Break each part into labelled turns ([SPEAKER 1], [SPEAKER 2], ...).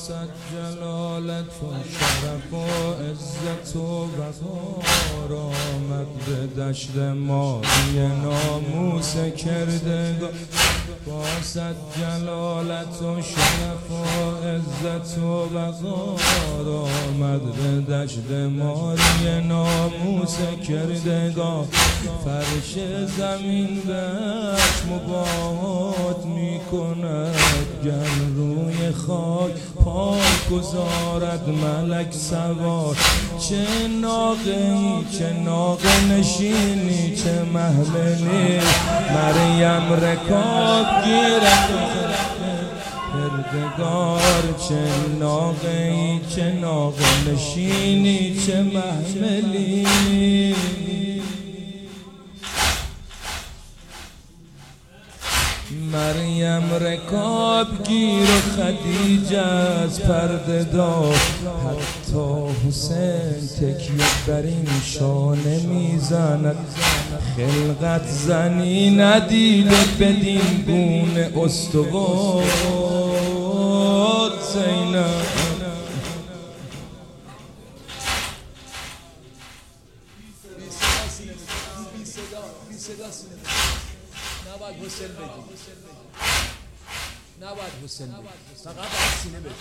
[SPEAKER 1] صد جلالت و شرف و عزت و وقار آمد به دشت ماری ناموس کردگار. با صد جلالت و شرف و عزت و وقار آمد به دشت ماری ناموس کردگار. فرش زمین بهش مباهات می کند، گر روی خاک پای گذارد ملک سوار. چه ناقه‌ای چه ناقه نشینی چه محملی، مریم رکاب گیرد پردگار. چه ناقه‌ای چه ناقه نشینی چه محملی، مریم رکاب گیر و خدیجه از پرده دار. حتی حسین تکیه بر این شانه میزند، خلقت زنی ندیده بدین گونه استوار. زینب
[SPEAKER 2] نباید حسین بگی، نباید حسین بگی، فقط باید سینه بگی.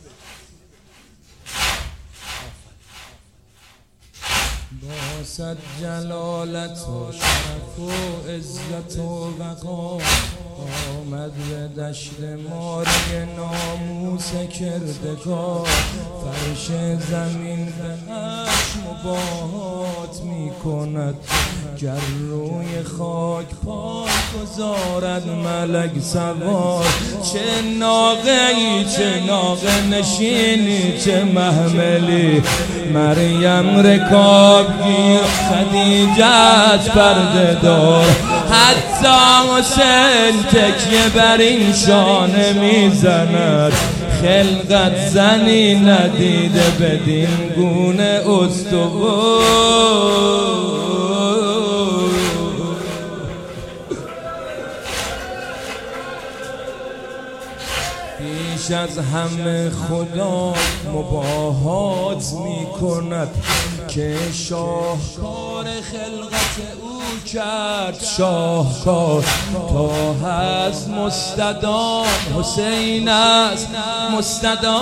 [SPEAKER 1] با صد جلالت و شرف و عزت و وقار آمد به دشت ماری ناموس کردگار. فرش زمین بهش مباهات می کند، گر روی خاک پای گذارد ملک سوار. چه ناقه‌ای چه ناقه نشینی چه محملی، مریم رکاب گیر خدیجه از پرده دار. حتی حسین تکیه بر این شانه میزند، خلقت زنی ندیده بدین گونه استوار. بیش از همه خدا مباهات می کند، که شاهکار خلقت او کرد شاهکار. تا هست مستدام حسین است مستدام،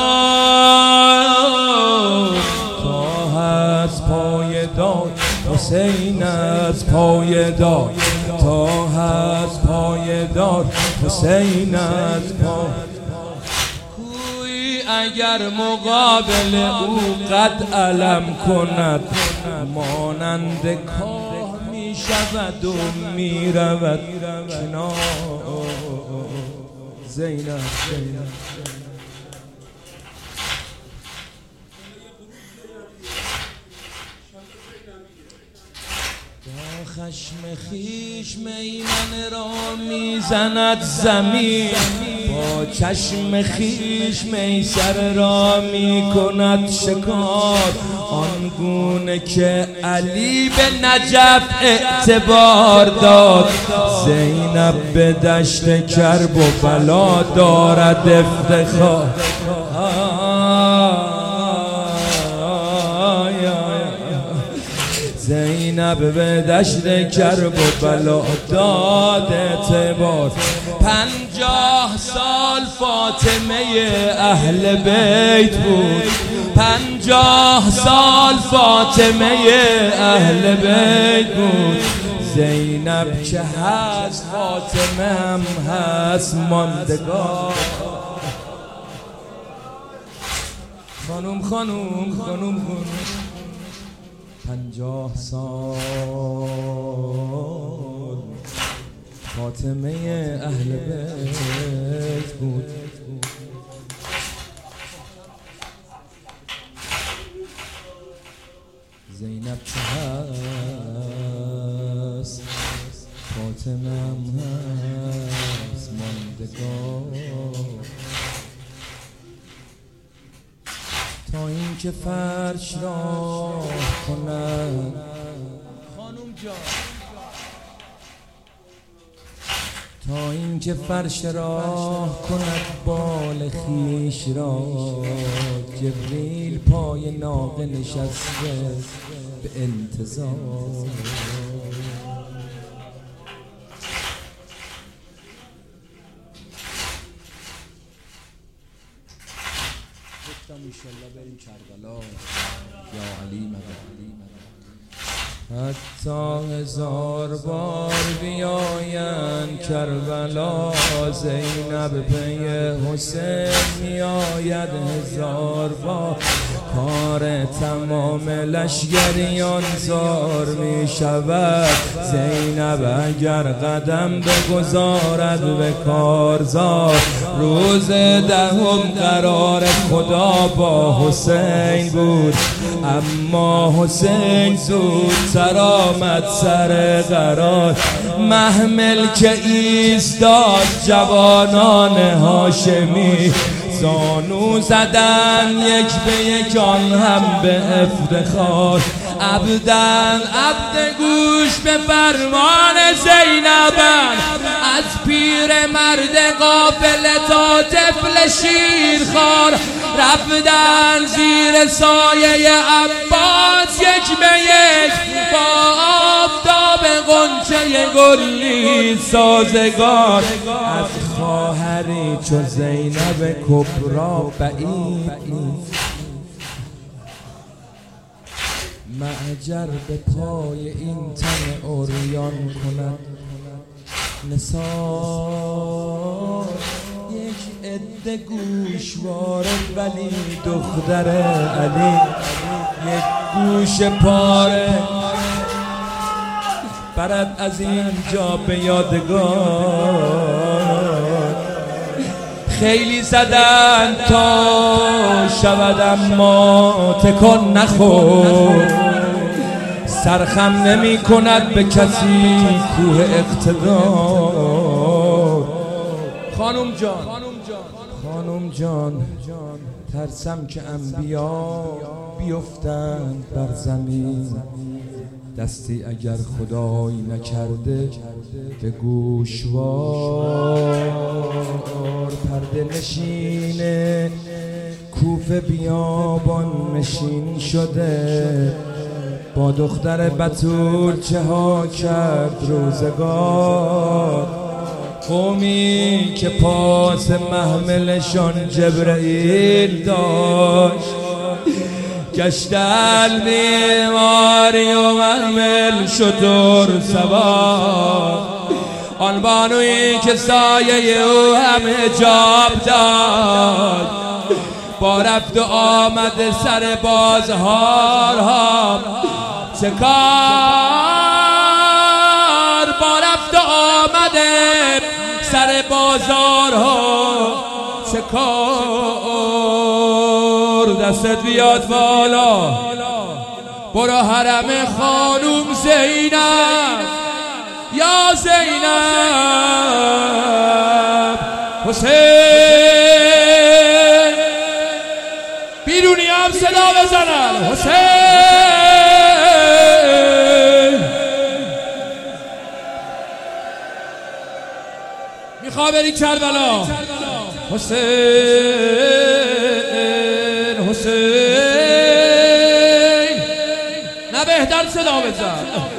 [SPEAKER 1] تا هست پایدار حسین است پایدار، تا هست پایدار حسین است پایدار. اگر مقابل او قد علم کند، مانند کاه می شود و می رود کنار. زینب با خشم خیش میمن را میزند زمین، با چشم خیش میسر را می کند شکار. آنگونه که علی به نجف اعتبار داد، زینب به دشت کرب و بلا دارد افتخار. زینب به دشت کرب و بلا داد اعتبار. 50 سال فاطمه اهل بیت بود، 50 سال فاطمه اهل بیت بود. زینب که هست فاطمه هم هست ماندگار. خانوم خانوم خانوم 50 سال فاطمه اهل بیت بود. زینب چه هست فاطمه هم هست ماندگار. تا این که فرش را کند
[SPEAKER 2] خانوم جان،
[SPEAKER 1] تا اینکه فرش راه کند بال خویش را. جبریل پای ناقه نشسته به انتظار.
[SPEAKER 2] گفتم انشالله بریم کربلا
[SPEAKER 1] یا علی مدد. حتی 1000 بار بیاین کربلا، زینب پی حسین میآید 1000 بار. کار تمام لشگریان زار می شود. زینب اگر قدم بگذارد به کارزار. روز 10 قرار خدا با حسین بود، اما حسین زود سر آمد سر قرار. محمل که ایستاد جوانان هاشمی، زانو زدن یک به یک آن هم به افتخار. عبدن عبد گوش به فرمان زینبن، از پیر مرد قافله تا طفل شیرخوار. رفتن زیر سایه عباس یک به یک، با آفتاب غنچه گلی سازگار. از خواهری چو زینب کبرا بعید نیست، معجر به پای این تن عریان کند نثار. یک عده گوشواره ولی دختر علی، یک گوش پاره برد از اینجا به یادگار. خیلی زدن تا شود اما تکان نخورد. سرخم نمی کند به کسی کوه اقتدار. خانم جان ترسم که انبیا بیفتند بر زمین. دستی اگر خدای نکرده به گوشوار. پرده نشین کوفه بیابان نشین شده، با دختر بتول چه ها کرد روزگار. قومی که پاس محملشان جبرئیل داشت، گشتن بیماری و محمل شتر سوار. آن بانویی که سایه او هم حجاب داد، با رفت و آمد سر بازهارها چه کار. با رفت و آمد سر بازارها چه کار. دستت بیاد بالا، برو حرم خانوم زینب. یا زینب حسین بیرونی هم صدا بزنن. حسین میخوا بری کربلا. حسین نه بهتر صدا بزن.